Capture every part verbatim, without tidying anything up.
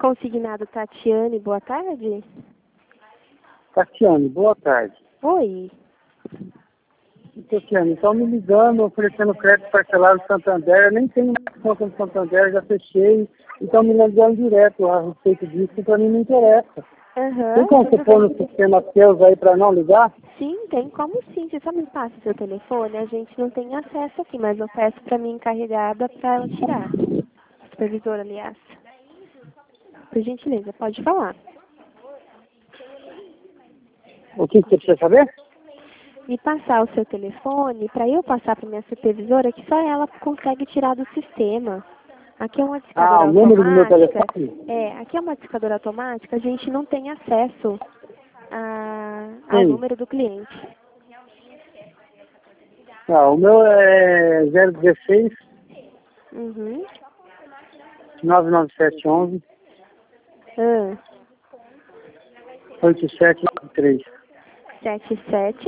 Consignado Tatiane, boa tarde. Tatiane, boa tarde. Oi. Tatiane, estão me ligando, oferecendo crédito parcelado no Santander. Eu nem tenho mais conta no Santander, já fechei. E estão me ligando direto a respeito disso, que para mim não interessa. Uhum, Tem como você pôr no sistema seus aí para não ligar? Sim, tem como sim. Você só me passa o seu telefone, a gente não tem acesso aqui, mas eu peço para minha encarregada para ela tirar. Supervisora, aliás. Por gentileza, pode falar. O que você precisa saber? Me passar o seu telefone para eu passar para minha supervisora, que só ela consegue tirar do sistema. Aqui é uma discadora Ah, o número do meu automática. telefone? É, aqui é uma discadora automática, a gente não tem acesso a, ao Sim. número do cliente. Ah, o meu é zero dezesseis, Uhum. nove nove sete onze, Ah, oito sete nove três. sete sete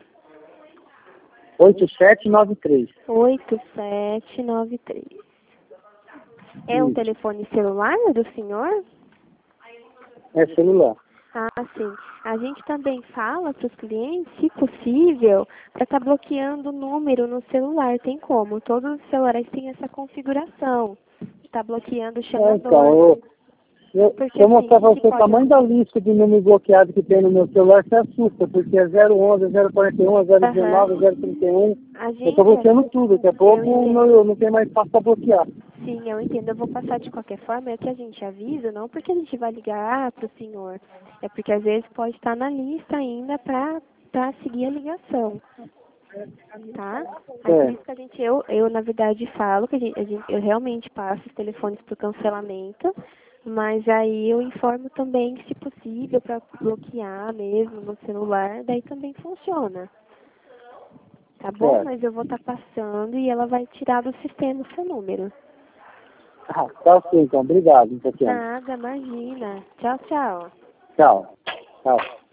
oito sete nove três. oito sete nove três. É um Isso. telefone celular do senhor? É celular. Ah, sim. A gente também fala para os clientes, se possível, para estar bloqueando o número no celular. Tem como? Todos os celulares têm essa configuração. Está bloqueando o É, chamador. então, eu, eu, Porque se eu mostrar assim, para que você o pode... tamanho da lista de número bloqueado que tem no meu celular, você assusta, porque é zero onze, zero quarenta e um, zero dezenove, zero trinta e um. A Eu gente... estou bloqueando tudo, daqui a pouco Eu entendo. não, eu não tenho mais espaço para bloquear. Sim, eu entendo. Eu vou passar de qualquer forma. É que a gente avisa, não porque a gente vai ligar para o senhor. É porque às vezes pode estar na lista ainda para para seguir a ligação. Tá? Aí por É, isso que a gente, eu, eu na verdade falo que a gente, a gente- eu realmente passo os telefones para o cancelamento, mas aí eu informo também que se possível para bloquear mesmo no celular, daí também funciona. Tá bom? é. Mas eu vou estar passando e ela vai tirar do sistema o seu número. Ah, tá ok, então. Obrigado, Tatiana. Nada, imagina. Tchau, tchau. Tchau. Tchau.